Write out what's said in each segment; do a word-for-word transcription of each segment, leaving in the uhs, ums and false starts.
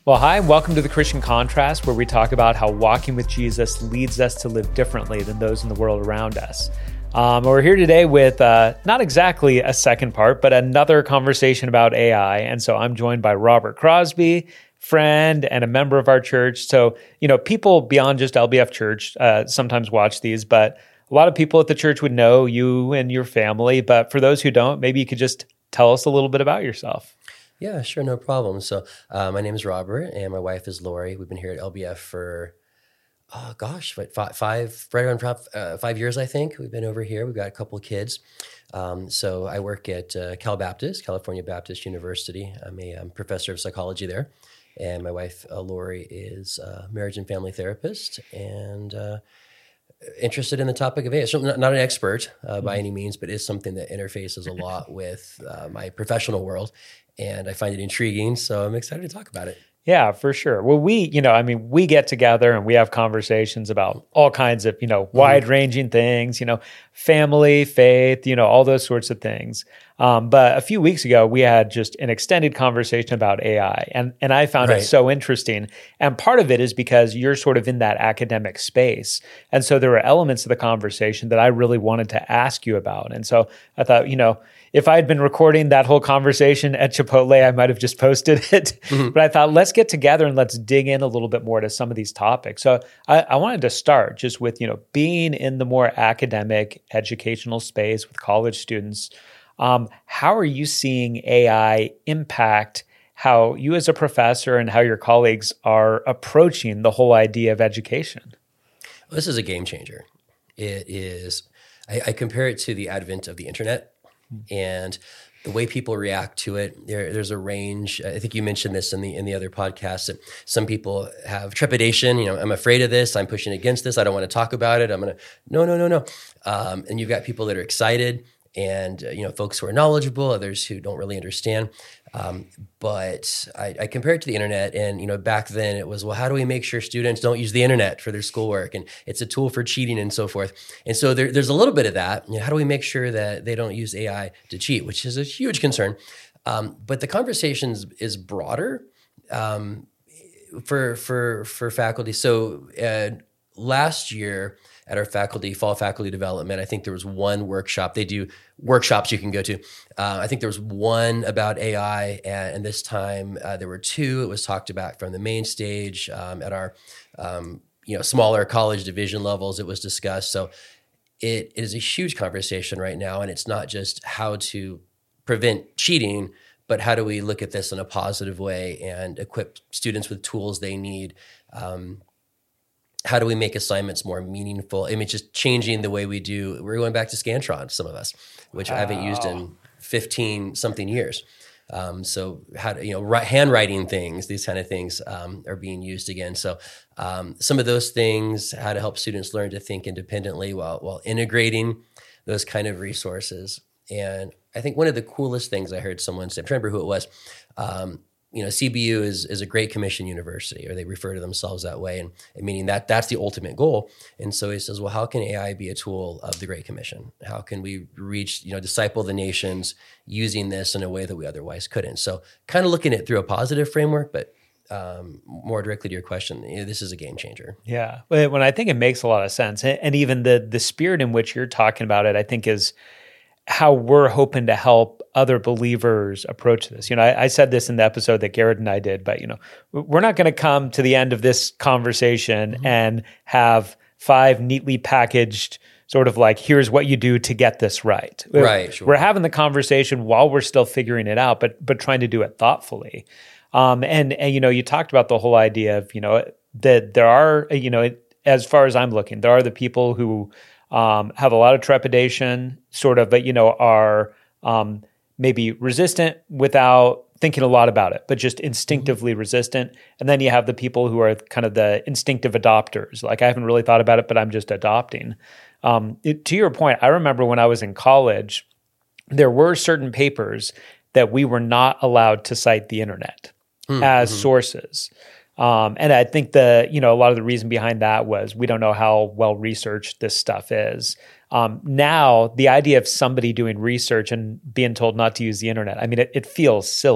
Well, hi, and welcome to The Christian Contrast, where we talk about how walking with Jesus leads us to live differently than those in the world around us. Um, we're here today with uh, not exactly a second part, but another conversation about A I. And so I'm joined by Robert Crosby, friend and a member of our church. So, you know, people beyond just L B F Church uh, sometimes watch these, but a lot of people at the church would know you and your family. But for those who don't, maybe you could just tell us a little bit about yourself. Yeah, sure, no problem. So uh, my name is Robert, and my wife is Lori. We've been here at L B F for, oh gosh, what, five, five right around uh, five years, I think. We've been over here. We've got a couple of kids. Um, so I work at uh, Cal Baptist, California Baptist University. I'm a um, professor of psychology there. And my wife, uh, Lori, is a marriage and family therapist and uh, interested in the topic of A I. So not, not an expert uh, by any means, but is something that interfaces a lot with uh, my professional world. And I find it intriguing, so I'm excited to talk about it. Yeah, for sure. Well, we, you know, I mean, we get together and we have conversations about all kinds of, you know, wide-ranging things, you know, family, faith, you know, all those sorts of things. Um, but a few weeks ago, we had just an extended conversation about A I, and and I found Right. it so interesting. And part of it is because you're sort of in that academic space, and so there were elements of the conversation that I really wanted to ask you about. And so I thought, you know, if I had been recording that whole conversation at Chipotle, I might have just posted it. Mm-hmm. But I thought, let's get together and let's dig in a little bit more to some of these topics. So I, I wanted to start just with, you know, being in the more academic, educational space with college students. Um, how are you seeing A I impact how you as a professor and how your colleagues are approaching the whole idea of education? Well, this is a game changer. It is, I, I compare it to the advent of the internet. And the way people react to it, there, there's a range. I think you mentioned this in the in the other podcast, that some people have trepidation. You know, I'm afraid of this. I'm pushing against this. I don't want to talk about it. I'm going to, no, no, no, no. Um, and you've got people that are excited, and uh, you know, folks who are knowledgeable, others who don't really understand. Um, but I, I compare it to the internet, and you know, back then it was, well, how do we make sure students don't use the internet for their schoolwork? And it's a tool for cheating and so forth. And so there, there's a little bit of that. You know, how do we make sure that they don't use A I to cheat, which is a huge concern. Um, but the conversation is, is broader um, for for for faculty. So uh, last year, at our faculty, fall faculty development, I think there was one workshop. They do workshops you can go to. Uh, I think there was one about A I, and, and this time uh, there were two. It was talked about from the main stage um, at our um, you know smaller college division levels. It was discussed. So it is a huge conversation right now, and it's not just how to prevent cheating, but how do we look at this in a positive way and equip students with tools they need. Um, How do we make assignments more meaningful? I mean, just changing the way we do. We're going back to Scantron, some of us, which wow. I haven't used in fifteen something years. Um, so how to, you know, write, handwriting things, these kind of things um, are being used again. So um, some of those things, how to help students learn to think independently while while integrating those kind of resources. And I think one of the coolest things I heard someone say, I'm trying to remember who it was, um, you know, C B U is is a Great Commission university, or they refer to themselves that way, and, and meaning that that's the ultimate goal. And so he says, well, how can A I be a tool of the Great Commission? How can we reach, you know, disciple the nations using this in a way that we otherwise couldn't? So kind of looking at it through a positive framework, but um, more directly to your question, you know, this is a game changer. Yeah, when I think it makes a lot of sense, and even the the spirit in which you're talking about it, I think is how we're hoping to help other believers approach this. You know, I, I said this in the episode that Garrett and I did, but you know, we're not going to come to the end of this conversation mm-hmm. and have five neatly packaged sort of like, here's what you do to get this right. Right. Sure. We're having the conversation while we're still figuring it out, but but trying to do it thoughtfully. Um, and and you know, you talked about the whole idea of, you know, that there are, you know, as far as I'm looking, there are the people who um, have a lot of trepidation, sort of, but you know, are um, maybe resistant without thinking a lot about it, but just instinctively mm-hmm. resistant. And then you have the people who are kind of the instinctive adopters. Like, I haven't really thought about it, but I'm just adopting. Um, it, to your point, I remember when I was in college, there were certain papers that we were not allowed to cite the internet mm-hmm. as sources. Um, and I think the, you know, a lot of the reason behind that was we don't know how well researched this stuff is. Um, now, the idea of somebody doing research and being told not to use the internet, I mean, it, it feels silly.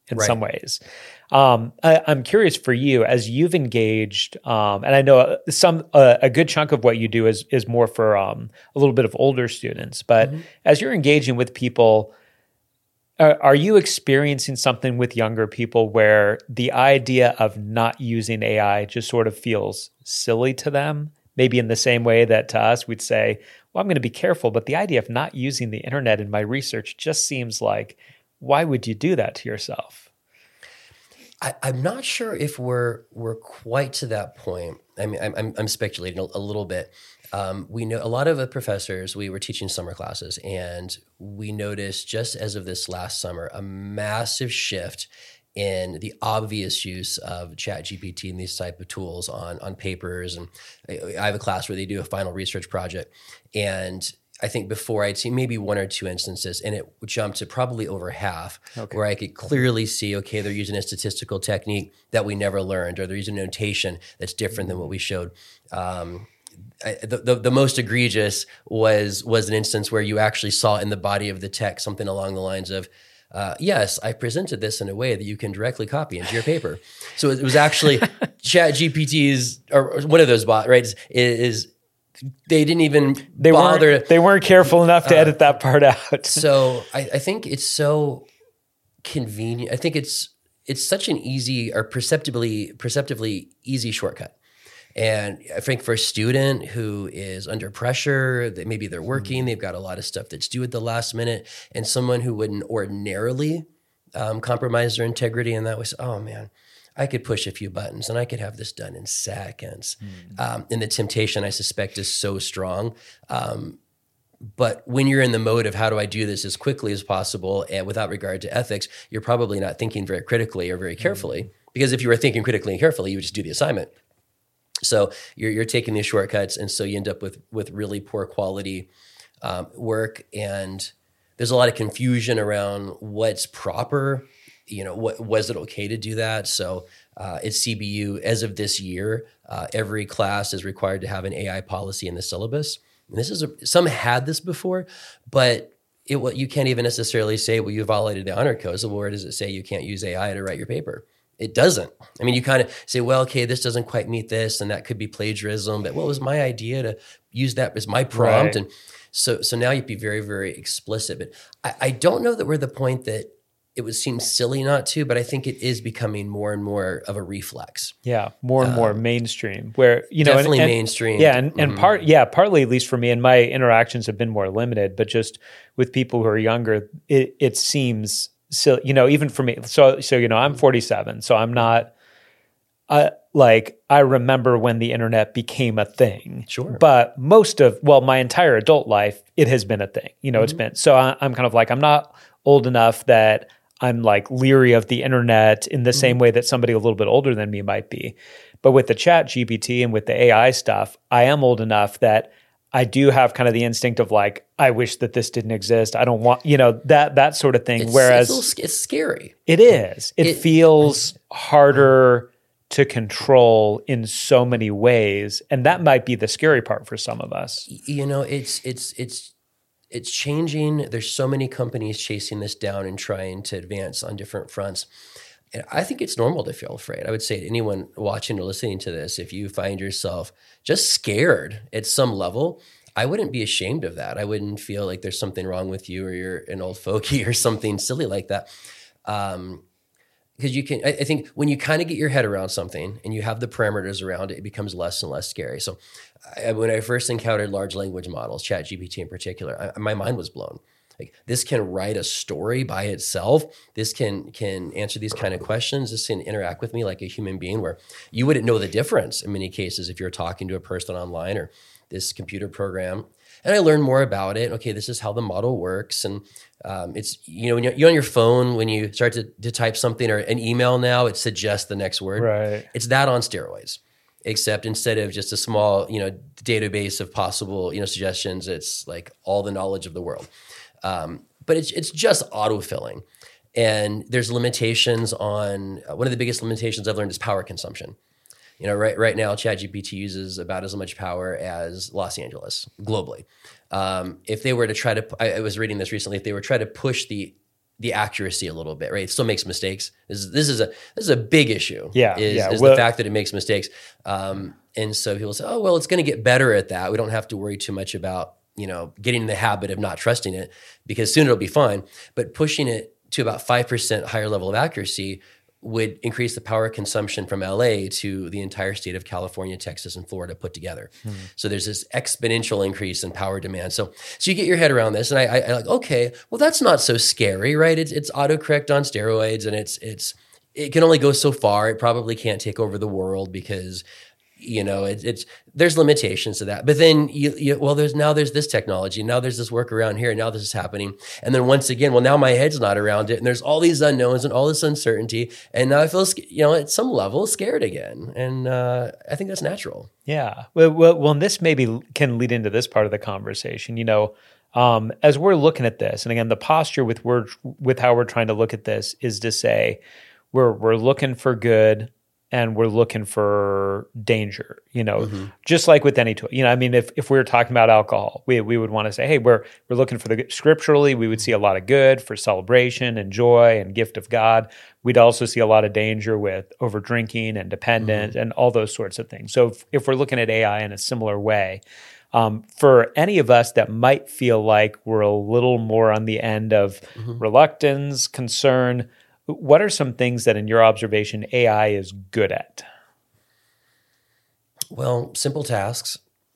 in Right. some ways. Um, I, I'm curious for you as you've engaged, um, and I know some uh, a good chunk of what you do is is more for um, a little bit of older students. But Mm-hmm. as you're engaging with people, are, are you experiencing something with younger people where the idea of not using A I just sort of feels silly to them? Maybe in the same way that to us we'd say, "Well, I'm going to be careful," but the idea of not using the internet in my research just seems like, why would you do that to yourself? I, I'm not sure if we're we're quite to that point. I mean, I'm I'm, I'm speculating a, a little bit. Um, we know a lot of the professors. We were teaching summer classes, and we noticed just as of this last summer a massive shift in the obvious use of ChatGPT and these type of tools on on papers. And I, I have a class where they do a final research project, and I think before I'd seen maybe one or two instances, and it jumped to probably over half, Okay. where I could clearly see, okay, they're using a statistical technique that we never learned, or they're using notation that's different than what we showed. Um, I, the, the the most egregious was was an instance where you actually saw in the body of the text something along the lines of, uh, yes, I presented this in a way that you can directly copy into your paper. So it was actually ChatGPT's, or one of those bots, right, is, is they didn't even They bother. weren't they weren't careful enough to edit that part out. So I, I think it's so convenient. I think it's it's such an easy or perceptibly perceptively easy shortcut. And I think for a student who is under pressure, that maybe they're working, they've got a lot of stuff that's due at the last minute, and someone who wouldn't ordinarily um, compromise their integrity in that way, oh man, I could push a few buttons and I could have this done in seconds. Mm. Um, and the temptation, I suspect, is so strong. Um, but when you're in the mode of how do I do this as quickly as possible and without regard to ethics, you're probably not thinking very critically or very carefully. Mm. Because if you were thinking critically and carefully, you would just do the assignment. So you're you're taking these shortcuts, and so you end up with with really poor quality um, work. And there's a lot of confusion around what's proper. You know, what was it okay to do that? So uh, at C B U, as of this year, uh, every class is required to have an A I policy in the syllabus. And this is a, some had this before, but it what you can't even necessarily say, well, you violated the honor code. So where does it say you can't use A I to write your paper? It doesn't. I mean, you kind of say, well, okay, this doesn't quite meet this, and that could be plagiarism. But what was my idea to use that as my prompt? Right. And so, so now you'd be very, very explicit. But I, I don't know that we're at the point that it would seem silly not to, but I think it is becoming more and more of a reflex. Yeah, more and more um, mainstream. Where you know, definitely and, and, mainstream. Yeah, and, and mm-hmm. part, yeah, partly at least for me, and my interactions have been more limited. But just with people who are younger, it, it seems. So, you know, even for me, so, so, you know, I'm forty-seven, so I'm not, uh, like, I remember when the internet became a thing. Sure. But most of, well, my entire adult life, it has been a thing. You know, mm-hmm. it's been, so I, I'm kind of like, I'm not old enough that I'm like leery of the internet in the mm-hmm. same way that somebody a little bit older than me might be. But with the Chat G P T and with the A I stuff, I am old enough that I do have kind of the instinct of like, I wish that this didn't exist. I don't want, you know, that that sort of thing. It's, Whereas it's, a little, it's scary. It is. It, it feels harder to control in so many ways, and that might be the scary part for some of us. You know, it's it's it's it's changing. There's so many companies chasing this down and trying to advance on different fronts. And I think it's normal to feel afraid. I would say to anyone watching or listening to this, if you find yourself just scared at some level, I wouldn't be ashamed of that. I wouldn't feel like there's something wrong with you or you're an old fogey or something silly like that. Um, because you can, I, I think when you kind of get your head around something and you have the parameters around it, it becomes less and less scary. So I, when I first encountered large language models, ChatGPT in particular, I, my mind was blown. Like, this can write a story by itself. This can can answer these kind of questions. This can interact with me like a human being, where you wouldn't know the difference in many cases if you're talking to a person online or this computer program. And I learned more about it. Okay, this is how the model works. And um, it's, you know, when you're, you're on your phone, when you start to, to type something or an email now, it suggests the next word. Right. It's that on steroids. Except instead of just a small, you know, database of possible, you know, suggestions, it's like all the knowledge of the world. Um, but it's it's just autofilling, and there's limitations on uh, one of the biggest limitations I've learned is power consumption. You know, right right now, ChatGPT uses about as much power as Los Angeles globally. Um, if they were to try to, I, I was reading this recently, if they were try to push the the accuracy a little bit, right? It still makes mistakes. This is, this is a this is a big issue. Yeah, is, yeah. is Well, the fact that it makes mistakes. Um, and so people say, oh, well, it's going to get better at that. We don't have to worry too much about, you know, getting in the habit of not trusting it, because soon it'll be fine. But pushing it to about five percent higher level of accuracy would increase the power consumption from L A to the entire state of California, Texas, and Florida put together. Hmm. So there's this exponential increase in power demand. So, so you get your head around this, and I, I, I like, okay, well, that's not so scary, right? It's it's autocorrect on steroids, and it's it's it can only go so far. It probably can't take over the world because, you know, it, it's there's limitations to that. But then you, you well, there's now there's this technology, now there's this work around here, and now this is happening. And then once again, well, now my head's not around it, and there's all these unknowns and all this uncertainty, and now I feel, you know, at some level scared again. And uh, I think that's natural. Yeah. Well, well, well, and this maybe can lead into this part of the conversation. You know, um, as we're looking at this, and again, the posture with we're with how we're trying to look at this is to say we're we're looking for good. And we're looking for danger, you know, mm-hmm. just like with any tool. You know, I mean, if if we were talking about alcohol, we we would want to say, hey, we're we're looking for the good. Scripturally, we would see a lot of good for celebration and joy and gift of God. We'd also see a lot of danger with over drinking and dependence mm-hmm. and all those sorts of things. So if, if we're looking at A I in a similar way, um, for any of us that might feel like we're a little more on the end of mm-hmm. reluctance, concern, what are some things that, in your observation, A I is good at? Well, simple tasks.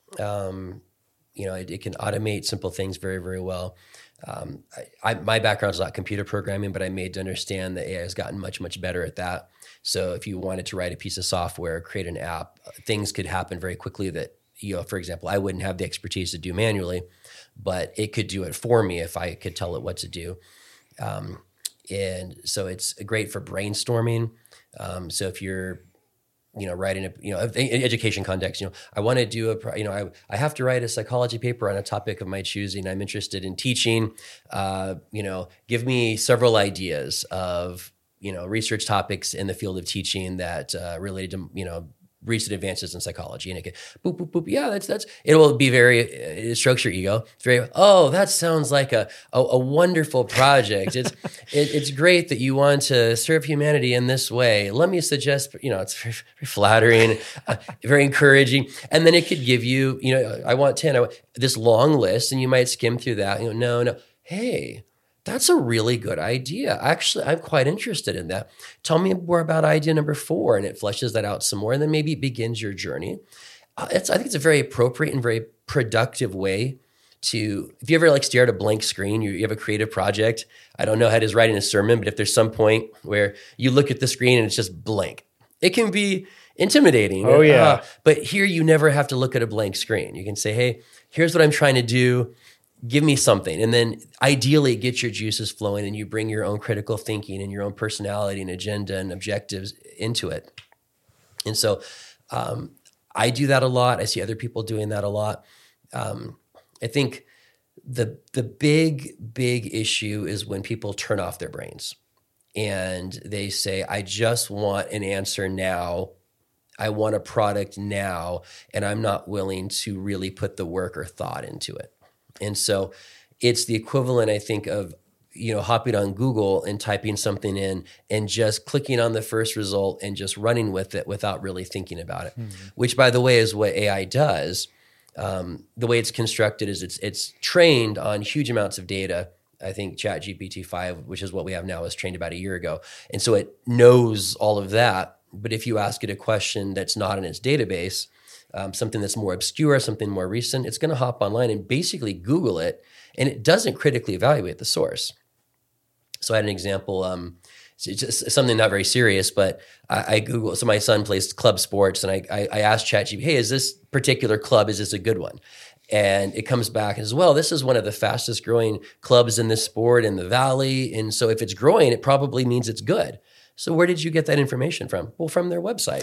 Um, you know, it, it can automate simple things very, very well. Um, I, I, my background is not computer programming, but I'm made to understand that A I has gotten much, much better at that. So if you wanted to write a piece of software, create an app, things could happen very quickly that, you know, for example, I wouldn't have the expertise to do manually, but it could do it for me if I could tell it what to do. Um, And so it's great for brainstorming. Um, so if you're, you know, writing a, you know, in education context, you know, I want to do a, you know, I, I have to write a psychology paper on a topic of my choosing. I'm interested in teaching, uh, you know, give me several ideas of, you know, research topics in the field of teaching that uh, related to, you know, recent advances in psychology, and it can boop, boop, boop. Yeah, that's, that's, it will be very, uh, strokes your ego. It's very, oh, that sounds like a, a, a wonderful project. It's, it, it's great that you want to serve humanity in this way. Let me suggest, you know, it's very, very flattering, uh, very encouraging. And then it could give you, you know, I want ten, I want this long list, and you might skim through that. You know, no, no, hey, that's a really good idea. Actually, I'm quite interested in that. Tell me more about idea number four, and it fleshes that out some more, and then maybe it begins your journey. Uh, it's, I think it's a very appropriate and very productive way to, if you ever like stare at a blank screen, you, you have a creative project. I don't know how it is writing a sermon, but if there's some point where you look at the screen and it's just blank, it can be intimidating. Oh, yeah. Uh, but here you never have to look at a blank screen. You can say, hey, here's what I'm trying to do. Give me something. And then ideally get your juices flowing, and you bring your own critical thinking and your own personality and agenda and objectives into it. And so um, I do that a lot. I see other people doing that a lot. Um, I think the the big, big issue is when people turn off their brains and they say, I just want an answer now. I want a product now, and I'm not willing to really put the work or thought into it. And so it's the equivalent, I think, of, you know, hopping on Google and typing something in and just clicking on the first result and just running with it without really thinking about it, mm-hmm. which, by the way, is what A I does. Um, the way it's constructed is it's it's trained on huge amounts of data. I think ChatGPT five, which is what we have now, was trained about a year ago. And so it knows all of that. But if you ask it a question that's not in its database, Um, something that's more obscure, something more recent, it's going to hop online and basically Google it, and it doesn't critically evaluate the source. So I had an example, um, it's just something not very serious, but I, I Google, so my son plays club sports, and I, I, I asked ChatGPT, hey, is this particular club, is this a good one? And it comes back as well, this is one of the fastest growing clubs in this sport in the Valley, and so if it's growing, it probably means it's good. So where did you get that information from? Well, from their website.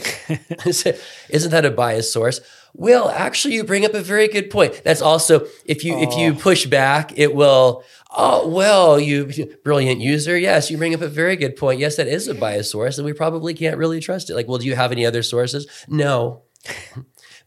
Isn't that a biased source? Well, actually, you bring up a very good point. That's also, if you oh. if you push back, it will, oh, well, you brilliant user. Yes, you bring up a very good point. Yes, that is a biased source, and we probably can't really trust it. Like, well, do you have any other sources? No.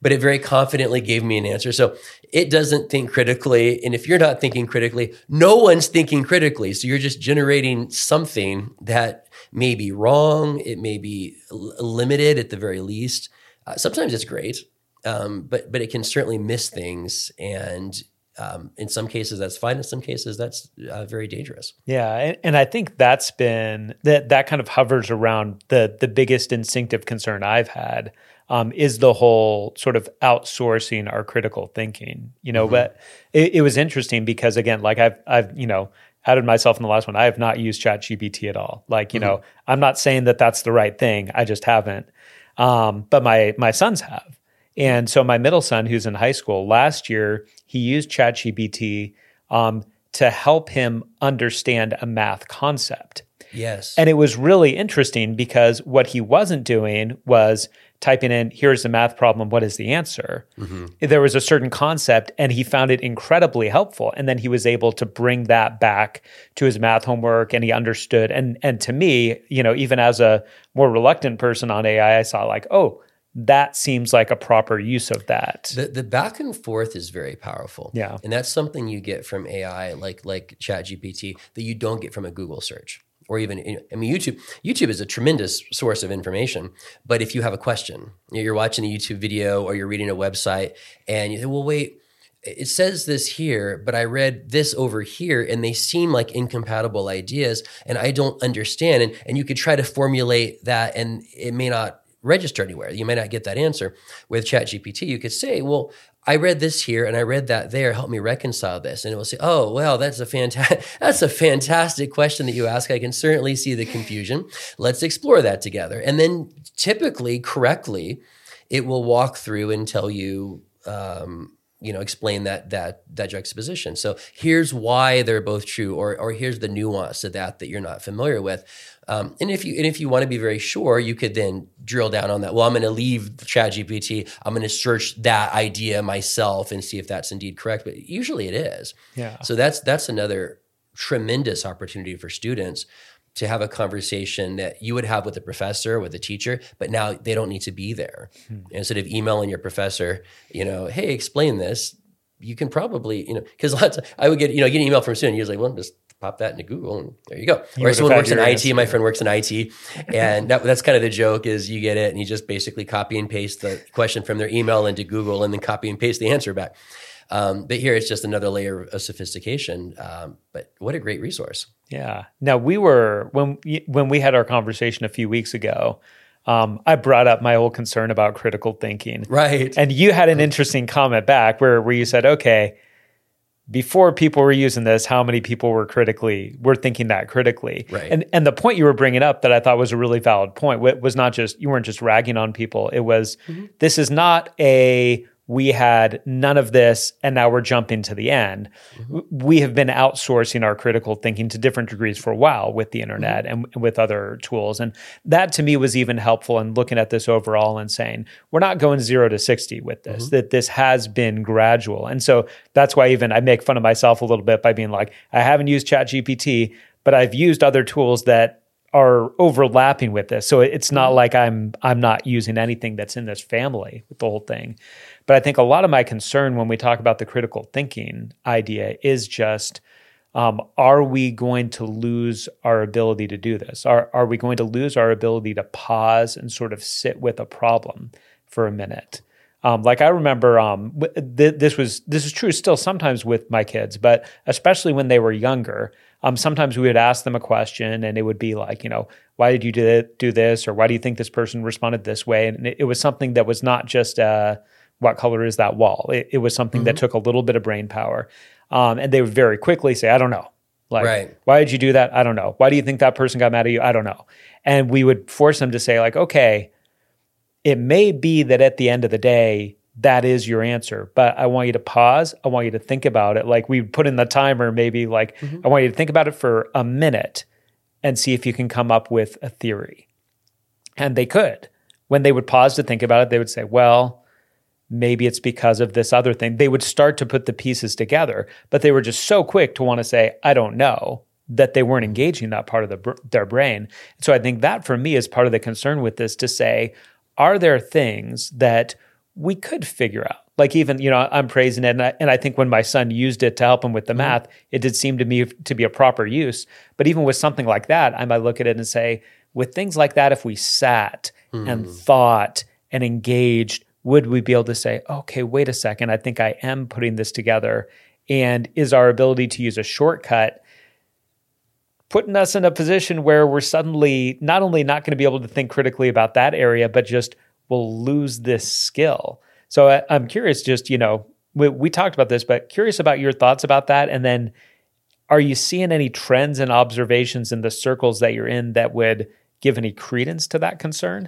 but it very confidently gave me an answer. So it doesn't think critically. And if you're not thinking critically, no one's thinking critically. So you're just generating something that may be wrong. It may be l- limited at the very least. Uh, sometimes it's great, um, but but it can certainly miss things. And um, in some cases, that's fine. In some cases, that's uh, very dangerous. Yeah, and, and I think that's been that that kind of hovers around the the biggest instinctive concern I've had um, is the whole sort of outsourcing our critical thinking. You know, mm-hmm. but it, it was interesting because again, like I've I've you know. outed myself in the last one. I have not used ChatGPT at all. Like, you mm-hmm. know, I'm not saying that that's the right thing. I just haven't. Um, but my my sons have. And so my middle son, who's in high school, last year, he used ChatGPT um, to help him understand a math concept. Yes. And it was really interesting because what he wasn't doing was typing in, here's the math problem, what is the answer? Mm-hmm. There was a certain concept and he found it incredibly helpful. And then he was able to bring that back to his math homework and he understood. And and to me, you know, even as a more reluctant person on A I, I saw like, oh, that seems like a proper use of that. The the back and forth is very powerful. Yeah. And that's something you get from A I like like ChatGPT that you don't get from a Google search. Or even, I mean, YouTube. YouTube is a tremendous source of information. But if you have a question, you're watching a YouTube video or you're reading a website, and you say, "Well, wait, it says this here, but I read this over here, and they seem like incompatible ideas, and I don't understand." And and you could try to formulate that, and it may not register anywhere. You may not get that answer. With ChatGPT, you could say, "Well, I read this here and I read that there. Help me reconcile this." And it will say, "Oh, well, that's a fantastic that's a fantastic question that you ask. I can certainly see the confusion. Let's explore that together." And then typically, correctly, it will walk through and tell you, um, you know, explain that that that juxtaposition. So here's why they're both true, or or here's the nuance of that that you're not familiar with. Um, and if you and if you want to be very sure, you could then drill down on that. Well, I'm going to leave ChatGPT. I'm going to search that idea myself and see if that's indeed correct. But usually it is. Yeah. So that's that's another tremendous opportunity for students to have a conversation that you would have with a professor, with a teacher, but now they don't need to be there. Hmm. Instead of emailing your professor, you know, "Hey, explain this," you can probably, you know, because lots of, I would get, you know, get an email from a student, usually, well, just pop that into Google and there you go. You or someone works in I T, my friend works in I T, and that, that's kind of the joke is you get it and you just basically copy and paste the question from their email into Google and then copy and paste the answer back. Um, but here it's just another layer of sophistication. Um, but what a great resource. Yeah. Now we were, when, when we had our conversation a few weeks ago, um, I brought up my old concern about critical thinking. Right. And you had an interesting comment back where, where you said, okay, before people were using this, how many people were critically, were thinking that critically? Right. And and the point you were bringing up that I thought was a really valid point was not just, you weren't just ragging on people. It was, mm-hmm. this is not a, we had none of this and now we're jumping to the end. Mm-hmm. We have been outsourcing our critical thinking to different degrees for a while with the internet mm-hmm. and with other tools. And that to me was even helpful in looking at this overall and saying, we're not going zero to sixty with this, mm-hmm. that this has been gradual. And so that's why even I make fun of myself a little bit by being like, I haven't used ChatGPT, but I've used other tools that are overlapping with this. So it's not mm-hmm. like I'm I'm not using anything that's in this family with the whole thing. But I think a lot of my concern when we talk about the critical thinking idea is just, um, are we going to lose our ability to do this? Are, are we going to lose our ability to pause and sort of sit with a problem for a minute? Um, like I remember um, th- this was this is true still sometimes with my kids, but especially when they were younger, um, sometimes we would ask them a question and it would be like, you know, why did you do, do this? Or why do you think this person responded this way? And it, it was something that was not just uh, what color is that wall? It, it was something mm-hmm. that took a little bit of brain power. Um, and they would very quickly say, I don't know. Like, right. Why did you do that? I don't know. Why do you think that person got mad at you? I don't know. And we would force them to say like, okay, it may be that at the end of the day, that is your answer, but I want you to pause. I want you to think about it. Like we put in the timer, maybe like, mm-hmm. I want you to think about it for a minute and see if you can come up with a theory. And they could. When they would pause to think about it, they would say, well, maybe it's because of this other thing. They would start to put the pieces together, but they were just so quick to want to say, I don't know, that they weren't engaging that part of the, their brain. So I think that for me is part of the concern with this, to say, are there things that we could figure out. Like even, you know, I'm praising it. And I, and I think when my son used it to help him with the mm-hmm. math, it did seem to me to be a proper use. But even with something like that, I might look at it and say, with things like that, if we sat mm. and thought and engaged, would we be able to say, okay, wait a second, I think I am putting this together. And is our ability to use a shortcut putting us in a position where we're suddenly not only not going to be able to think critically about that area, but just will lose this skill? So I, I'm curious, just, you know, we, we talked about this, but curious about your thoughts about that. And then are you seeing any trends and observations in the circles that you're in that would give any credence to that concern?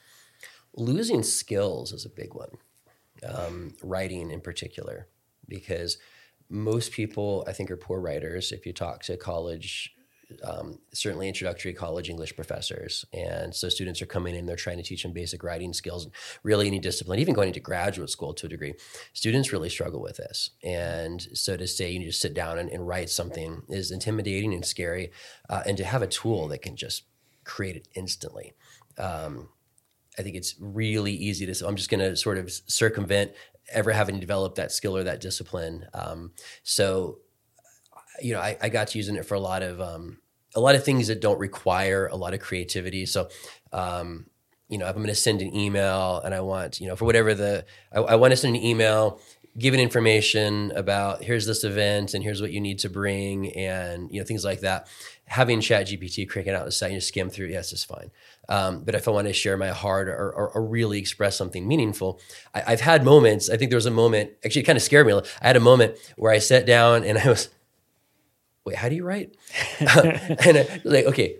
Losing skills is a big one, um, writing in particular, because most people, I think, are poor writers. If you talk to college, um, certainly introductory college English professors, and so students are coming in, they're trying to teach them basic writing skills, really any discipline, even going into graduate school to a degree. Students really struggle with this. And so to say you need to sit down and, and write something is intimidating and scary, uh, and to have a tool that can just create it instantly. Um, I think it's really easy to, so I'm just going to sort of circumvent ever having developed that skill or that discipline. Um, so, you know, I, I got to using it for a lot of, um, a lot of things that don't require a lot of creativity. So, um, you know, if I'm going to send an email and I want, you know, for whatever the, I, I want to send an email, giving information about here's this event and here's what you need to bring and, you know, things like that. Having ChatGPT cranking out the site, you just skim through, yes, it's fine. Um, but if I want to share my heart or, or, or really express something meaningful, I, I've had moments, I think there was a moment, actually it kind of scared me. I had a moment where I sat down and I was, wait, how do you write? and I was like, okay,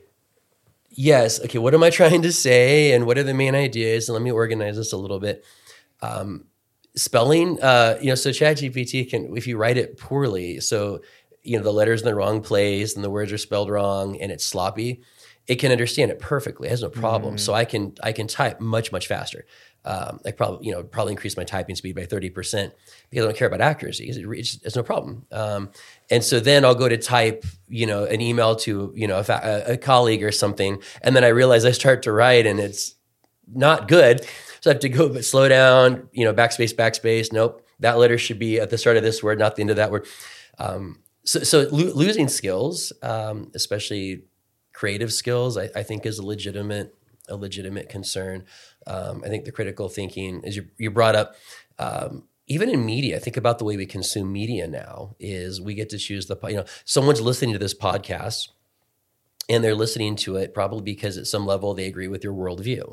yes, okay, what am I trying to say? And what are the main ideas? And let me organize this a little bit. Um, spelling, uh, you know, so ChatGPT can, if you write it poorly, so you know, the letter's in the wrong place and the words are spelled wrong and it's sloppy, it can understand it perfectly. It has no problem. Mm. So I can I can type much, much faster. Um, I probably, you know, probably increase my typing speed by thirty percent because I don't care about accuracy. It's, it's, it's no problem. Um, and so then I'll go to type, you know, an email to, you know, a, fa- a colleague or something. And then I realize I start to write and it's not good. So I have to go, but slow down, you know, backspace, backspace. Nope. That letter should be at the start of this word, not the end of that word. Um, So, so lo- losing skills, um, especially creative skills, I, I think is a legitimate, a legitimate concern. Um, I think the critical thinking, as you, you brought up, um, even in media, think about the way we consume media now. Is we get to choose the, you know, someone's listening to this podcast, and they're listening to it probably because at some level they agree with your worldview,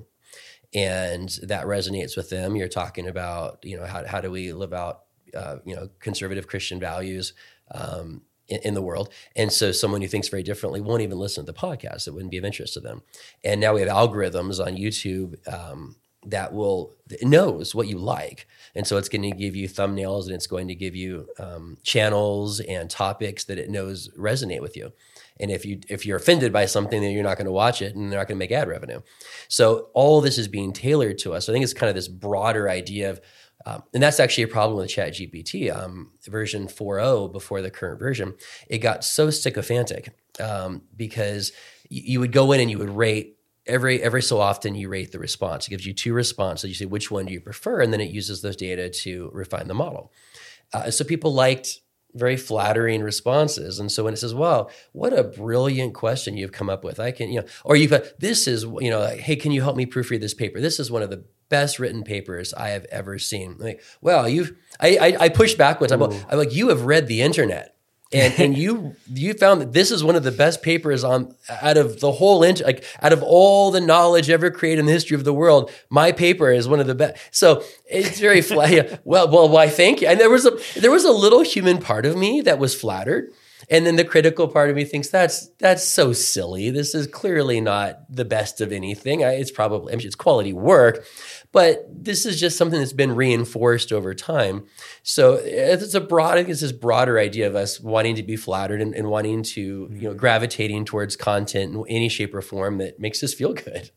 and that resonates with them. You're talking about, you know, how how do we live out, uh, you know, conservative Christian values. Um, in, in the world. And so someone who thinks very differently won't even listen to the podcast. It wouldn't be of interest to them. And now we have algorithms on YouTube um, that will, it knows what you like. And so it's going to give you thumbnails and it's going to give you um, channels and topics that it knows resonate with you. And if you, if you're offended by something, then you're not going to watch it and they're not going to make ad revenue. So all this is being tailored to us. So I think it's kind of this broader idea of, Um, and that's actually a problem with ChatGPT. Um, version four point oh, before the current version, it got so sycophantic um, because y- you would go in and you would rate every every so often. You rate the response. It gives you two responses. You say which one do you prefer, and then it uses those data to refine the model. Uh, so people liked very flattering responses, and so when it says, "Wow, what a brilliant question you've come up with," I can, you know, or you've got, this is, you know, like, hey, can you help me proofread this paper? This is one of the best written papers I have ever seen. Like, well, you've, I, I, I pushed back one time. I'm like, you have read the internet, and and you you found that this is one of the best papers on out of the whole inter, like out of all the knowledge ever created in the history of the world. My paper is one of the best. So it's very flat. Yeah, well, well, why? Thank you. And there was a there was a little human part of me that was flattered. And then the critical part of me thinks that's that's so silly. This is clearly not the best of anything. I, it's probably, I mean, it's quality work, but this is just something that's been reinforced over time. So it's a broad, I think it's this broader idea of us wanting to be flattered and, and wanting to, you know, gravitating towards content in any shape or form that makes us feel good.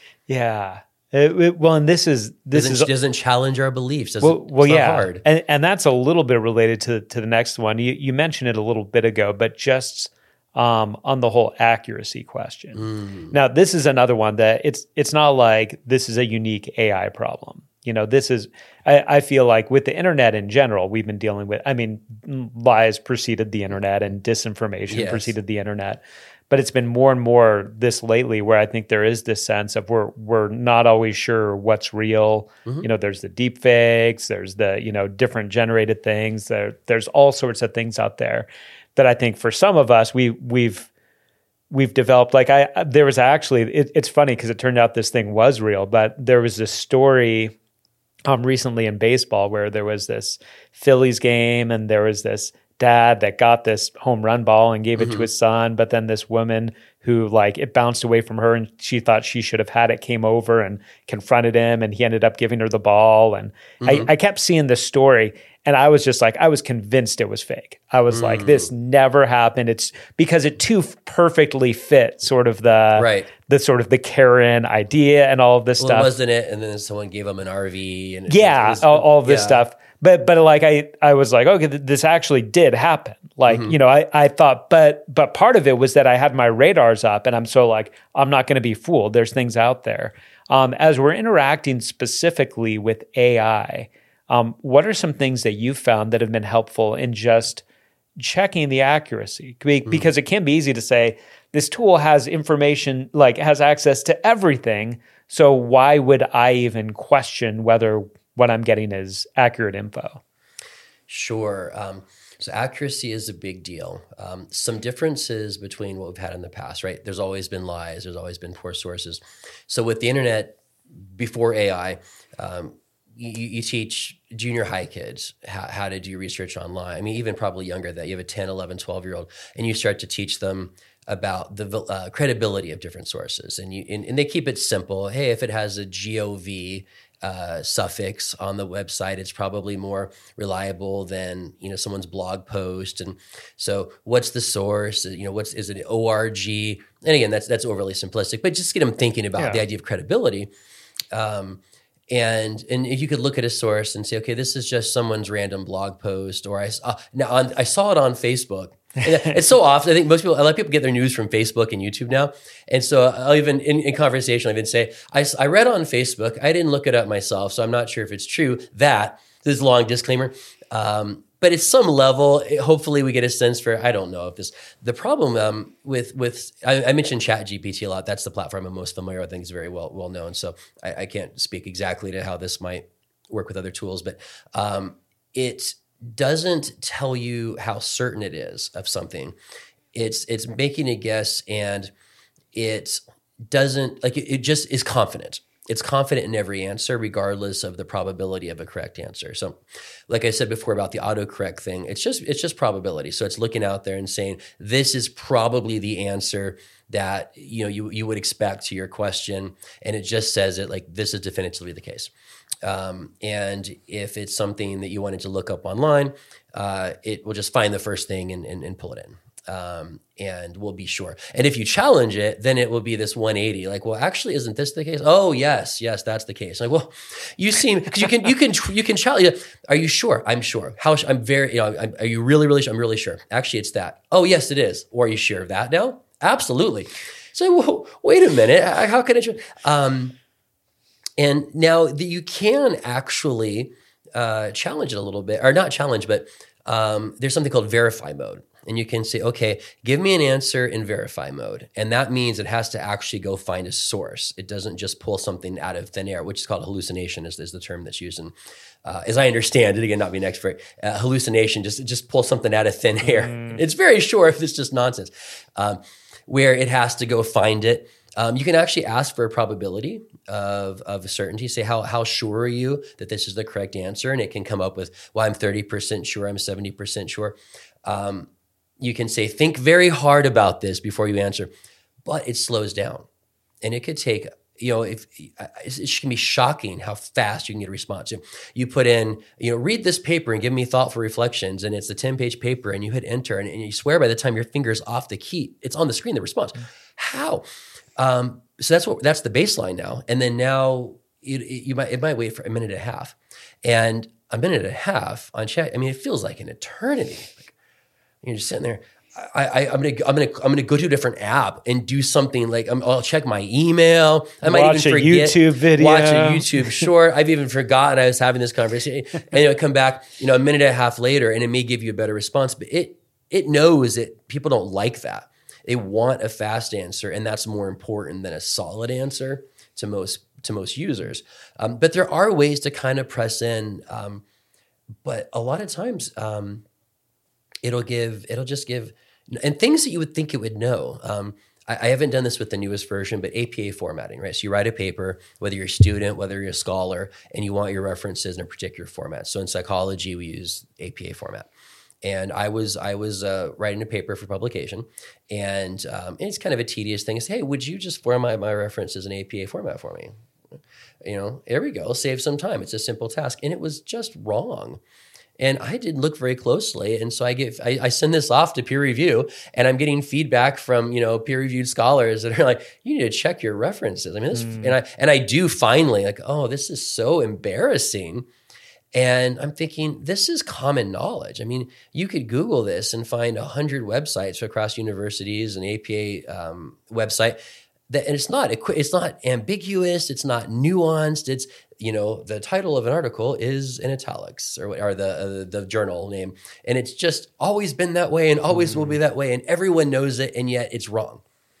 Yeah. It, it, well, and this is this doesn't, is doesn't challenge our beliefs. Doesn't, well, well it's not yeah, hard. and and that's a little bit related to to the next one. You you mentioned it a little bit ago, but just um, on the whole accuracy question. Mm. Now, this is another one that it's it's not like this is a unique A I problem. You know, this is, I, I feel like with the internet in general, we've been dealing with, I mean, lies preceded the internet and disinformation Yes. preceded the internet. But it's been more and more this lately where I think there is this sense of we're we're not always sure what's real. Mm-hmm. You know, there's the deep fakes, there's the, you know, different generated things. There, there's all sorts of things out there that I think for some of us, we we've we've developed. Like I, there was actually, it, it's funny because it turned out this thing was real, but there was this story um, recently in baseball where there was this Phillies game and there was this dad that got this home run ball and gave it mm-hmm. to his son, but then this woman who like it bounced away from her and she thought she should have had it came over and confronted him and he ended up giving her the ball. And mm-hmm. I, I kept seeing this story and I was just like, I was convinced it was fake. I was mm. like, this never happened. It's because it too perfectly fit sort of the, right. the sort of the Karen idea and all of this well, stuff. Wasn't it? And then someone gave him an R V and yeah, it was, all, all of this yeah. stuff. But but like I I was like, okay, th- this actually did happen. Like, mm-hmm. you know, I, I thought, but but part of it was that I had my radars up and I'm so like, I'm not going to be fooled. There's things out there. Um, as we're interacting specifically with A I, um, what are some things that you've found that have been helpful in just checking the accuracy? Be- mm-hmm. Because it can be easy to say, this tool has information, like has access to everything. So why would I even question whether what I'm getting is accurate info? Sure. Um, so accuracy is a big deal. Um, some differences between what we've had in the past, right? There's always been lies. There's always been poor sources. So with the internet, before A I, um, you, you teach junior high kids how, how to do research online. I mean, even probably younger that you have a ten, eleven, twelve-year-old, and you start to teach them about the uh, credibility of different sources. And, you, and, and they keep it simple. Hey, if it has a G O V uh, suffix on the website, it's probably more reliable than, you know, someone's blog post. And so what's the source? You know, what's, is it O R G? And again, that's, that's overly simplistic, but just get them thinking about yeah. the idea of credibility. Um, and, and if you could look at a source and say, okay, this is just someone's random blog post, or I, uh, now on, I saw it on Facebook. It's so often, I think most people, a lot of people get their news from Facebook and YouTube now. And so I'll even, in, in conversation, I'll even say, I, I read on Facebook, I didn't look it up myself, so I'm not sure if it's true that, this is a long disclaimer, um, but at some level, hopefully we get a sense for, I don't know if this, the problem um, with, with I, I mentioned ChatGPT a lot. That's the platform I'm most familiar with. I think it's very well, well known. So I, I can't speak exactly to how this might work with other tools, but um, it's, doesn't tell you how certain it is of something. It's it's making a guess, and it doesn't like it, it just is confident. It's confident in every answer, regardless of the probability of a correct answer. So, like I said before about the autocorrect thing, it's just it's just probability. So it's looking out there and saying this is probably the answer that you know you you would expect to your question, and it just says it like this is definitively the case. Um, and if it's something that you wanted to look up online, uh, it will just find the first thing and, and, and pull it in. Um, and we'll be sure. And if you challenge it, then it will be this one eighty. Like, well, actually, isn't this the case? Oh, yes, yes, that's the case. Like, well, you seem because you can you can you can challenge. Are you sure? I'm sure. How? I'm very. You know. I'm, are you really really sure? I'm really sure. Actually, it's that. Oh, yes, it is. Or are you sure of that now? Absolutely. So, well, wait a minute. How can I? Um, And now that you can actually uh, challenge it a little bit, or not challenge, but um, there's something called verify mode. And you can say, okay, give me an answer in verify mode. And that means it has to actually go find a source. It doesn't just pull something out of thin air, which is called hallucination is, is the term that's used. And uh, as I understand it, again, not being an expert, uh, hallucination, just, just pull something out of thin air. Mm. It's very sure if it's just nonsense, um, where it has to go find it. Um, you can actually ask for a probability of, of a certainty. Say, how, how sure are you that this is the correct answer? And it can come up with, well, I'm thirty percent sure, I'm seventy percent sure. Um, you can say, think very hard about this before you answer, but it slows down. And it could take, you know, if it can be shocking how fast you can get a response. You put in, you know, read this paper and give me thoughtful reflections, and it's a ten-page paper, and you hit enter, and, and you swear by the time your finger's off the key, it's on the screen, the response. Mm-hmm. How? Um, so that's what that's the baseline now. And then now it, it, you might it might wait for a minute and a half, and a minute and a half on chat. I mean, it feels like an eternity. Like, you're just sitting there. I, I, I'm gonna I'm gonna I'm gonna go to a different app and do something like I'm, I'll check my email. I might watch even forget, a YouTube video. Watch a YouTube short. I've even forgotten I was having this conversation, and it'll come back, you know, a minute and a half later, and it may give you a better response. But it it knows that people don't like that. They want a fast answer, and that's more important than a solid answer to most to most users. Um, but there are ways to kind of press in. Um, but a lot of times, um, it'll give it'll just give. And things that you would think it would know. Um, I, I haven't done this with the newest version, but A P A formatting, right? So you write a paper, whether you're a student, whether you're a scholar, and you want your references in a particular format. So in psychology, we use A P A format. And I was I was uh, writing a paper for publication, and, um, and it's kind of a tedious thing. It's, hey, would you just format my references in A P A format for me? You know, there we go. Save some time. It's a simple task, and it was just wrong. And I didn't look very closely. And so I get, I, I send this off to peer review, and I'm getting feedback from, you know, peer reviewed scholars that are like, you need to check your references. I mean, this, mm. and I, and I do finally like, oh, this is so embarrassing. And I'm thinking, this is common knowledge. I mean, you could Google this and find a hundred websites across universities, an A P A um, website. That, and it's not, it's not ambiguous. It's not nuanced. It's, you know, the title of an article is in italics, or, or the uh, the journal name. And it's just always been that way and always mm. will be that way. And everyone knows it, and yet it's wrong.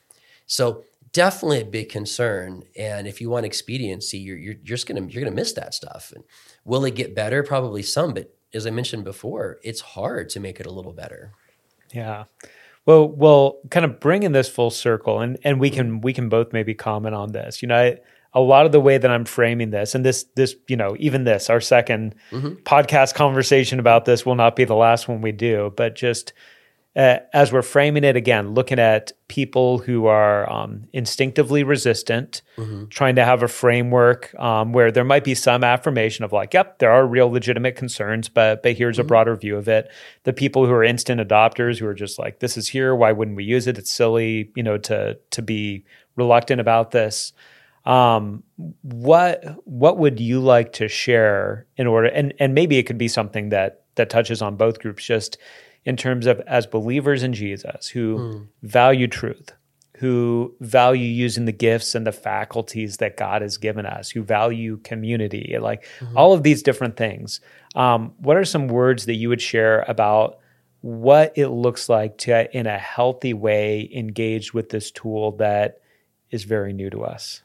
So definitely a big concern. And if you want expediency, you're, you're just going to, you're going to miss that stuff. And will it get better? Probably some, but as I mentioned before, it's hard to make it a little better. Yeah. Well, well, kind of bringing this full circle, and, and we can we can both maybe comment on this. You know, I, a lot of the way that I'm framing this, and this this you know, even this, our second mm-hmm. podcast conversation about this will not be the last one we do, but just uh, as we're framing it again, looking at people who are um, instinctively resistant, mm-hmm. trying to have a framework um, where there might be some affirmation of like, yep, there are real legitimate concerns, but but here's mm-hmm. a broader view of it. The people who are instant adopters who are just like, this is here, why wouldn't we use it? It's silly, you know, to to be reluctant about this. Um, what what would you like to share in order, and and maybe it could be something that that touches on both groups, just in terms of as believers in Jesus who mm. value truth, who value using the gifts and the faculties that God has given us, who value community, like mm-hmm. all of these different things. Um, what are some words that you would share about what it looks like to, in a healthy way, engage with this tool that is very new to us?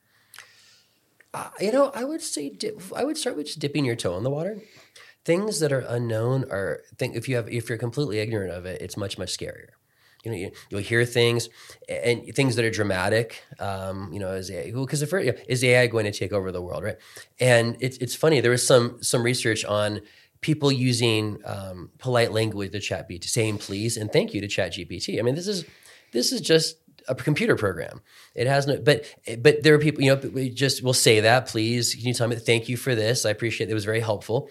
Uh, you know, I would say dip, I would start with just dipping your toe in the water. Things that are unknown are think if you have if you're completely ignorant of it, it's much much scarier. You know, you, you'll hear things and things that are dramatic. Um, you know, is A I, because well, is A I going to take over the world, right? And it's it's funny. There was some some research on people using um, polite language to chat B to saying please and thank you to Chat G P T. I mean, this is this is just a computer program. It has no, but but there are people. You know, we just will say that please. Can you tell me? Thank you for this. I appreciate it. It was very helpful.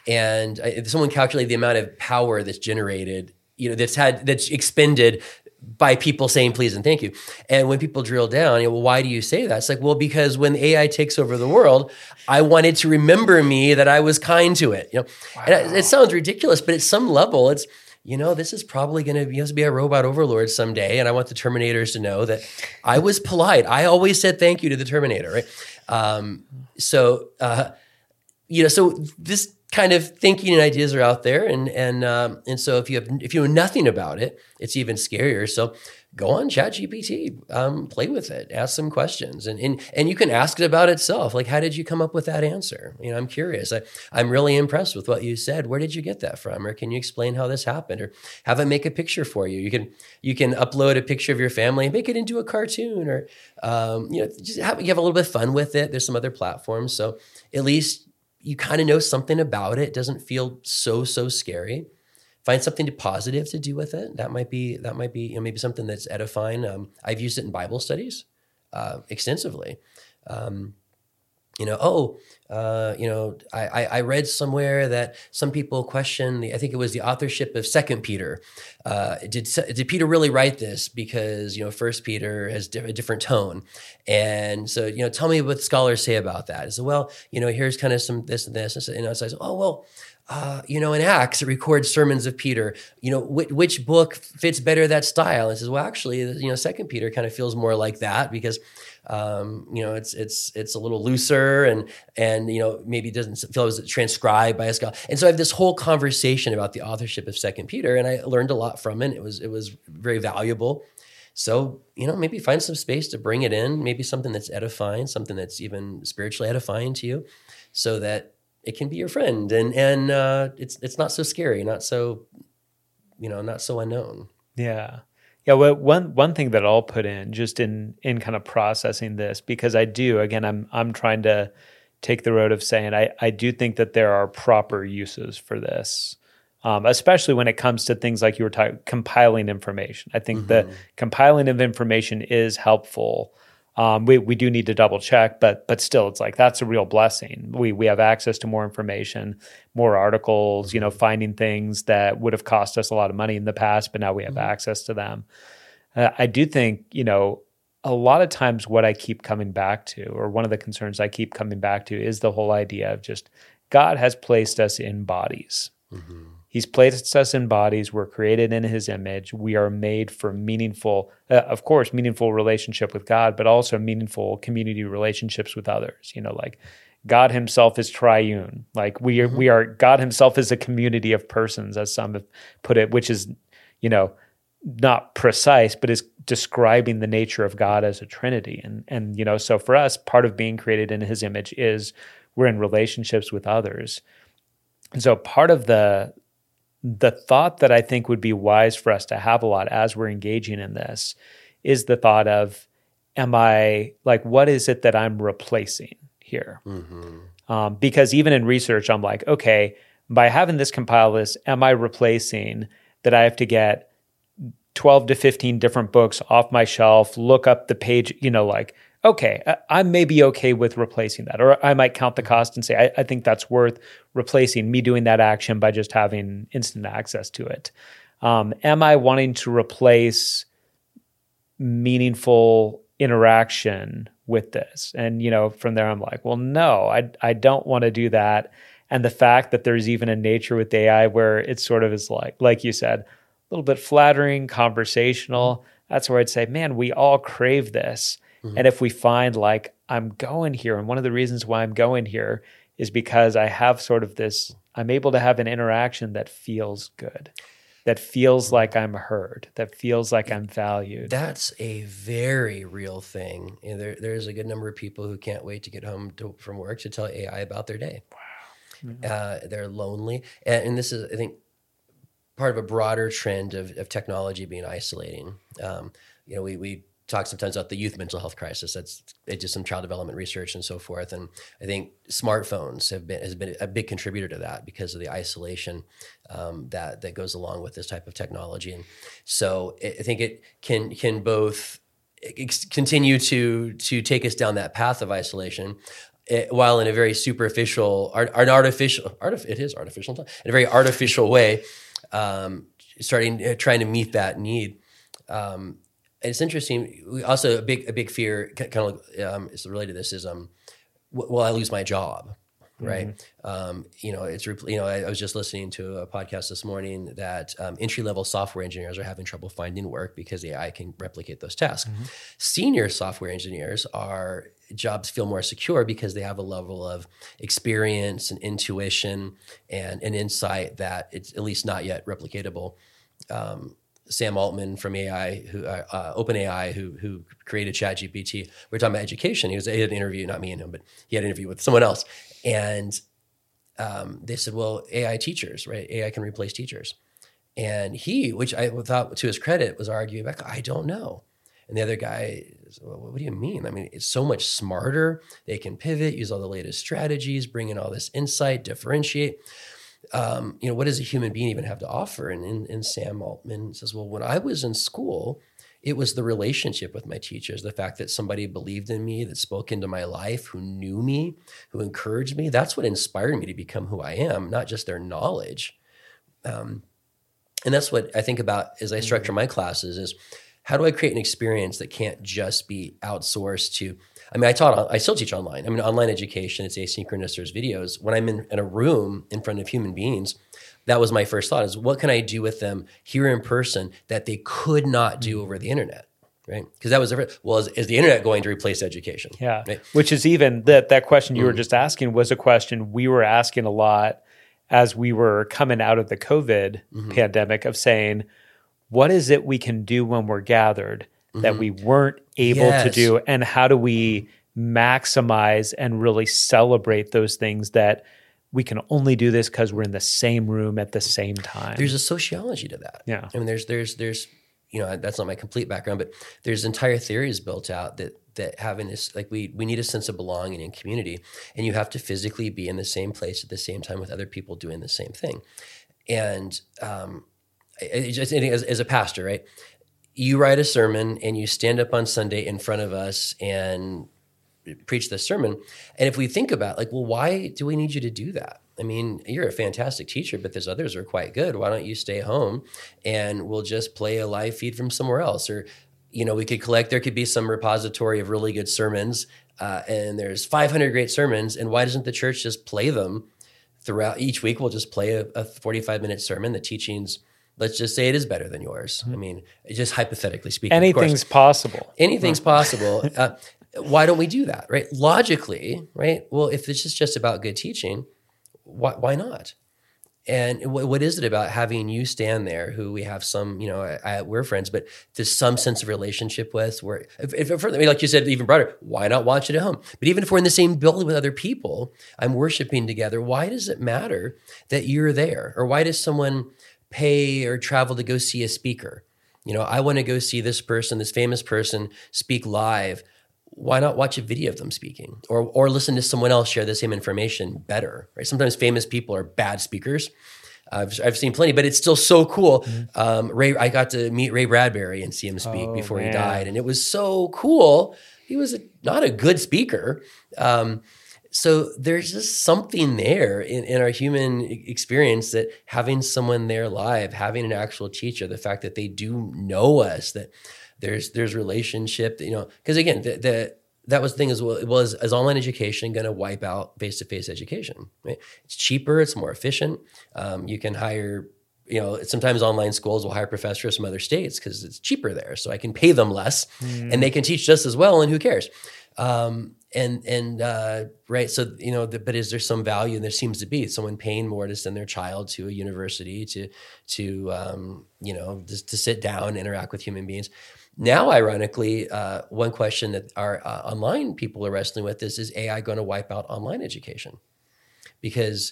And if someone calculated the amount of power that's generated, you know, that's had that's expended by people saying please and thank you. And when people drill down, you know, well, why do you say that? It's like, well, because when A I takes over the world, I wanted to remember me that I was kind to it. You know, wow. And it, it sounds ridiculous, but at some level, it's, you know, this is probably going to, you know, be a robot overlord someday, and I want the Terminators to know that I was polite. I always said thank you to the Terminator, right? Um, so, uh, you know, so this kind of thinking and ideas are out there, and and um, and so if you have if you know nothing about it, it's even scarier. So go on Chat G P T, um, play with it, ask some questions, and and and you can ask it about itself. Like, how did you come up with that answer? You know, I'm curious. I, I'm really impressed with what you said. Where did you get that from? Or can you explain how this happened? Or have it make a picture for you. You can you can upload a picture of your family and make it into a cartoon, or um, you know, just have you have a little bit of fun with it. There's some other platforms, so at least you kind of know something about it. It doesn't feel so, so scary. Find something to positive to do with it. That might be, that might be, you know, maybe something that's edifying. Um, I've used it in Bible studies uh, extensively. Um, you know, oh, uh, you know, I, I read somewhere that some people question the, I think it was the authorship of Second Peter. Uh, did did Peter really write this? Because, you know, First Peter has a different tone. And so, you know, tell me what scholars say about that. I said, well, you know, here's kind of some this and this. And, so, you know, so I said, oh, well, uh, you know, in Acts, it records sermons of Peter. You know, which, which book fits better that style? And it says, well, actually, you know, Second Peter kind of feels more like that because, um, you know, it's it's it's a little looser and and you know maybe doesn't feel as transcribed by a scholar. And so I have this whole conversation about the authorship of Second Peter, and I learned a lot from it. It was it was very valuable. So, you know, maybe find some space to bring it in, maybe something that's edifying, something that's even spiritually edifying to you, so that it can be your friend, and and uh, it's it's not so scary, not so, you know, not so unknown. Yeah, yeah. Well, one one thing that I'll put in just in in kind of processing this, because I do again, I'm I'm trying to take the road of saying I I do think that there are proper uses for this, um, especially when it comes to things like you were talking compiling information. I think mm-hmm. the compiling of information is helpful. Um, we we do need to double check, but but still, it's like that's a real blessing. We we have access to more information, more articles. You know, finding things that would have cost us a lot of money in the past, but now we have mm-hmm. access to them. Uh, I do think, you know, a lot of times what I keep coming back to, or one of the concerns I keep coming back to, is the whole idea of just God has placed us in bodies. Mm-hmm. He's placed us in bodies. We're created in his image. We are made for meaningful, uh, of course, meaningful relationship with God, but also meaningful community relationships with others. You know, like God himself is triune. Like we are, mm-hmm. we are, God himself is a community of persons, as some have put it, which is, you know, not precise, but is describing the nature of God as a Trinity. And, and, you know, so for us, part of being created in his image is we're in relationships with others. And so part of the, The thought that I think would be wise for us to have a lot as we're engaging in this is the thought of, am I, like, what is it that I'm replacing here? Mm-hmm. Um, because even in research, I'm like, okay, by having this compile list, am I replacing that I have to get twelve to fifteen different books off my shelf, look up the page, you know, like, okay, I, I may be okay with replacing that. Or I might count the cost and say, I, I think that's worth replacing me doing that action by just having instant access to it. Um, am I wanting to replace meaningful interaction with this? And, you know, from there, I'm like, well, no, I, I don't want to do that. And the fact that there's even a nature with A I where it sort of is like, like you said, a little bit flattering, conversational, that's where I'd say, man, we all crave this. Mm-hmm. And if we find like, I'm going here, and one of the reasons why I'm going here is because I have sort of this, I'm able to have an interaction that feels good, that feels like I'm heard, that feels like I'm valued. That's a very real thing. And there, there's a good number of people who can't wait to get home to, from work to tell A I about their day. Wow. Mm-hmm. Uh, they're lonely. And, and this is, I think, part of a broader trend of, of technology being isolating. Um, you know, we, we talk sometimes about the youth mental health crisis. That's they did some child development research and so forth. And I think smartphones have been has been a big contributor to that because of the isolation um, that that goes along with this type of technology. And so I think it can can both ex- continue to to take us down that path of isolation, it, while in a very superficial, art, an artificial, artif- it is artificial, in a very artificial way, um, starting uh, trying to meet that need. Um, It's interesting. We also a big a big fear kind of um, is related to this is um, will I lose my job, right? Mm-hmm. Um, you know, it's you know I, I was just listening to a podcast this morning that um, entry level software engineers are having trouble finding work because A I can replicate those tasks. Mm-hmm. Senior software engineers are jobs feel more secure because they have a level of experience and intuition and an insight that it's at least not yet replicatable. Um, Sam Altman from A I, who uh, uh, OpenAI, who who created ChatGPT. We were talking about education. He was he had an interview, not me and him, but he had an interview with someone else, and um, they said, "Well, A I teachers, right? A I can replace teachers." And he, which I thought to his credit, was arguing back, "I don't know." And the other guy, well, what do you mean? I mean, it's so much smarter. They can pivot, use all the latest strategies, bring in all this insight, differentiate. Um, you know, what does a human being even have to offer? And, and, and Sam Altman says, well, when I was in school, it was the relationship with my teachers, the fact that somebody believed in me, that spoke into my life, who knew me, who encouraged me. That's what inspired me to become who I am, not just their knowledge. Um, and that's what I think about as I structure my classes is how do I create an experience that can't just be outsourced to, I mean, I taught, I still teach online. I mean, online education, it's asynchronous, there's videos. When I'm in, in a room in front of human beings, that was my first thought is what can I do with them here in person that they could not do over the internet? Right, because that was well. Is, is the internet going to replace education? Yeah, right? Which is even that that question you mm. were just asking was a question we were asking a lot as we were coming out of the COVID mm-hmm. pandemic of saying, what is it we can do when we're gathered mm-hmm. that we weren't able yes. to do, and how do we maximize and really celebrate those things that we can only do this because we're in the same room at the same time? There's a sociology to that. Yeah, I mean, there's there's there's. You know, that's not my complete background, but there's entire theories built out that that having this, like we we need a sense of belonging and community, and you have to physically be in the same place at the same time with other people doing the same thing. And um, I, I just I think as, as a pastor, right, you write a sermon and you stand up on Sunday in front of us and preach the sermon. And if we think about like, well, why do we need you to do that? I mean, you're a fantastic teacher, but there's others who are quite good. Why don't you stay home and we'll just play a live feed from somewhere else? Or, you know, we could collect, there could be some repository of really good sermons uh, and there's five hundred great sermons. And why doesn't the church just play them throughout each week? We'll just play a, a forty-five minute sermon. The teachings, let's just say it is better than yours. Mm-hmm. I mean, just hypothetically speaking. Anything's possible. Anything's possible. Uh, why don't we do that, right? Logically, right? Well, if this is just about good teaching, Why, why not? And w- what is it about having you stand there who we have some, you know, I, I, we're friends, but there's some sense of relationship with where, if, if, if, like you said, even broader, why not watch it at home? But even if we're in the same building with other people, I'm worshiping together, why does it matter that you're there? Or why does someone pay or travel to go see a speaker? You know, I want to go see this person, this famous person speak live. Why not watch a video of them speaking or or listen to someone else share the same information better, right? Sometimes famous people are bad speakers. I've, I've seen plenty, but it's still so cool. Mm-hmm. Um, Ray, I got to meet Ray Bradbury and see him speak oh, before man. he died. And it was so cool. He was a, not a good speaker. Um, so there's just something there in, in our human experience that having someone there live, having an actual teacher, the fact that they do know us, that There's there's relationship, you know, because again, the, the that was the thing as well. It was as online education going to wipe out face to face education? Right? It's cheaper, it's more efficient. Um, you can hire, you know, sometimes online schools will hire professors from other states because it's cheaper there, so I can pay them less, mm. and they can teach just as well. And who cares? Um, and and uh, right, so you know, the, but is there some value? And there seems to be someone paying more to send their child to a university to to um, you know just to sit down and interact with human beings. Now, ironically, uh, one question that our uh, online people are wrestling with is, is A I going to wipe out online education? Because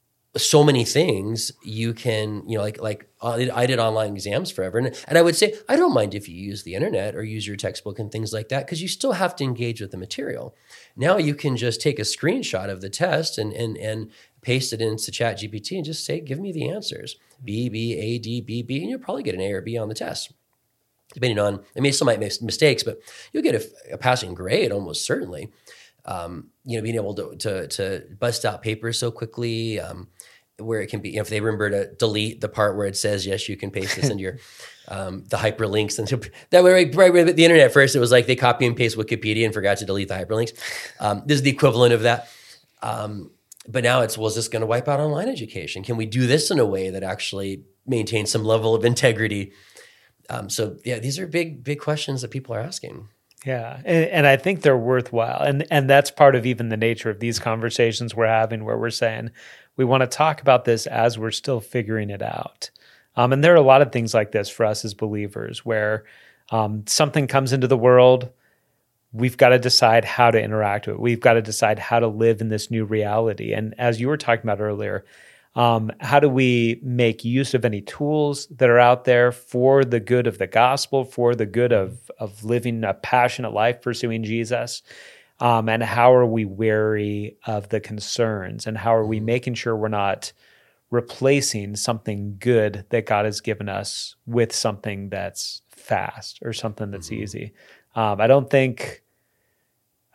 so many things you can, you know, like like I did online exams forever. And, and I would say, I don't mind if you use the internet or use your textbook and things like that, because you still have to engage with the material. Now you can just take a screenshot of the test and and and paste it into ChatGPT and just say, give me the answers. B, B, A, D, B, B, and you'll probably get an A or B on the test. Depending on, I mean, some might make mistakes, but you'll get a, a passing grade almost certainly. Um, you know, being able to, to to bust out papers so quickly, um, where it can be, you know, if they remember to delete the part where it says, yes, you can paste this into your, um, the hyperlinks. And that way, right, right with the internet first, it was like they copy and paste Wikipedia and forgot to delete the hyperlinks. Um, this is the equivalent of that. Um, but now it's, well, is this going to wipe out online education? Can we do this in a way that actually maintains some level of integrity? Um, so yeah, these are big, big questions that people are asking. Yeah, and, and I think they're worthwhile, and and that's part of even the nature of these conversations we're having, where we're saying we want to talk about this as we're still figuring it out. Um, and there are a lot of things like this for us as believers, where um, something comes into the world, we've got to decide how to interact with it. We've got to decide how to live in this new reality. And as you were talking about earlier, Um, how do we make use of any tools that are out there for the good of the gospel, for the good of, of living a passionate life, pursuing Jesus? Um, and how are we wary of the concerns? And how are we making sure we're not replacing something good that God has given us with something that's fast or something that's mm-hmm. easy? Um, I don't think...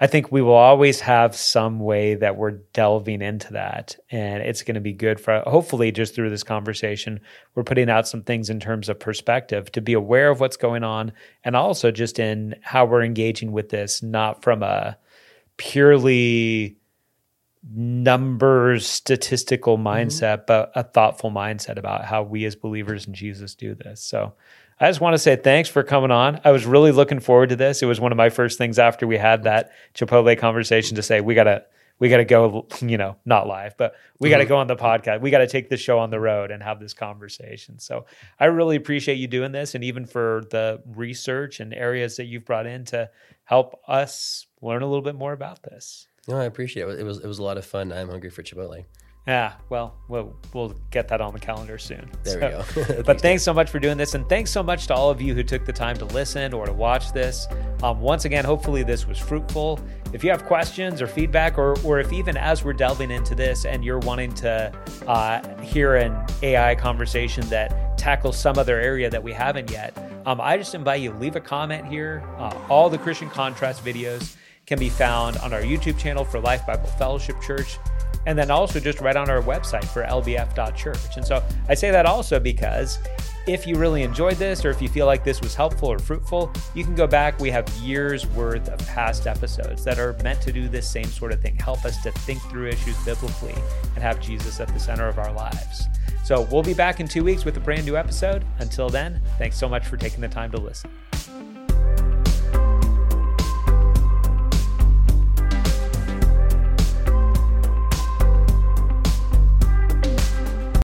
I think we will always have some way that we're delving into that. And it's going to be good for, hopefully just through this conversation, we're putting out some things in terms of perspective to be aware of what's going on. And also just in how we're engaging with this, not from a purely numbers statistical mindset, mm-hmm. but a thoughtful mindset about how we as believers in Jesus do this. So I just want to say thanks for coming on. I was really looking forward to this. It was one of my first things after we had that Chipotle conversation to say, we gotta, we gotta go, you know, not live, but we mm-hmm. gotta go on the podcast. We gotta take the show on the road and have this conversation. So I really appreciate you doing this, and even for the research and areas that you've brought in to help us learn a little bit more about this. No, I appreciate it. It was it was a lot of fun. I'm hungry for Chipotle. Yeah, well, we'll we'll get that on the calendar soon. There so, we go. But thanks so much for doing this, and thanks so much to all of you who took the time to listen or to watch this. Um, once again, hopefully this was fruitful. If you have questions or feedback, or or if even as we're delving into this and you're wanting to uh, hear an A I conversation that tackles some other area that we haven't yet, um, I just invite you to leave a comment here. Uh, all the Christian Contrast videos can be found on our YouTube channel for Life Bible Fellowship Church, and then also just right on our website for L B F dot church. And so I say that also because if you really enjoyed this, or if you feel like this was helpful or fruitful, you can go back. We have years worth of past episodes that are meant to do this same sort of thing, help us to think through issues biblically and have Jesus at the center of our lives. So we'll be back in two weeks with a brand new episode. Until then, thanks so much for taking the time to listen.